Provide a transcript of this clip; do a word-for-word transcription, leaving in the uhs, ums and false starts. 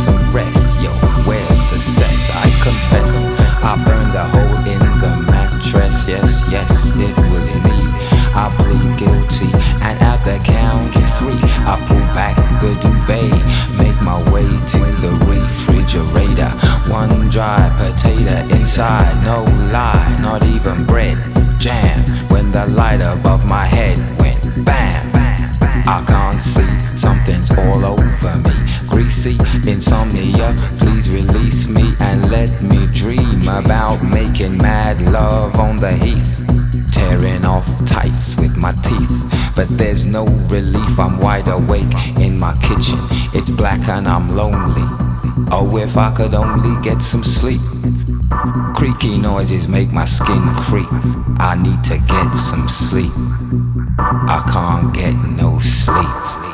some rest. Yo, where's the cess? I confess, I burned a hole in the mattress. Yes, yes, it was me. I plead guilty, and at the count of three, I pull back the duvet, make my way to the refrigerator. One dry potato inside, no lie, not even bread. Jam, when the light above my head went bam. I can't see, something's all over me. Greasy insomnia, please release me and let me dream about making mad love on the heath. Tearing off tights with my teeth, but there's no relief. I'm wide awake in my kitchen, it's black and I'm lonely. Oh, if I could only get some sleep. Creaky noises make my skin creep. I need to get some sleep. I can't get no sleep.